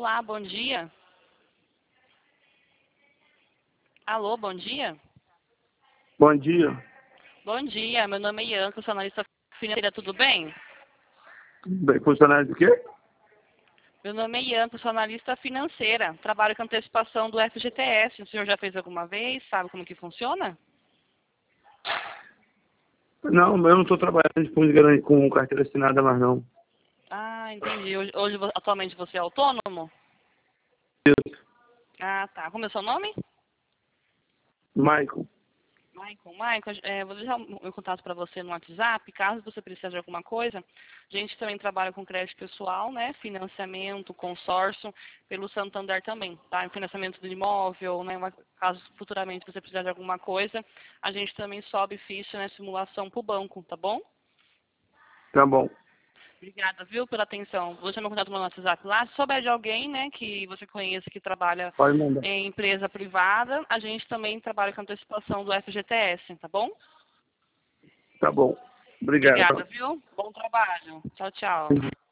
Olá, bom dia. Alô, bom dia. Bom dia. Bom dia, meu nome é Ianca, sou analista financeira, tudo bem? Tudo bem? Funcionário do quê? Meu nome é Ianca, sou analista financeira, trabalho com antecipação do FGTS. O senhor já fez alguma vez? Sabe como que funciona? Não, eu não estou trabalhando de fundo de garantia com carteira assinada mais não. Ah, entendi. Hoje atualmente você é autônomo? Isso. Ah, tá. Como é o seu nome? Michael. Michael, vou deixar um contato para você no WhatsApp, caso você precise de alguma coisa. A gente também trabalha com crédito pessoal, né? Financiamento, consórcio, pelo Santander também, tá? Financiamento do imóvel, né? Caso futuramente você precisar de alguma coisa, a gente também sobe ficha, né? Simulação para o banco, tá bom? Tá bom. Obrigada, viu, pela atenção. Vou deixar meu contato no WhatsApp lá. Se souber de alguém, né, que você conheça que trabalha Pode mandar. em empresa privada, a gente também trabalha com antecipação do FGTS, tá bom? Tá bom. Obrigado. Obrigada, viu? Bom trabalho. Tchau, tchau.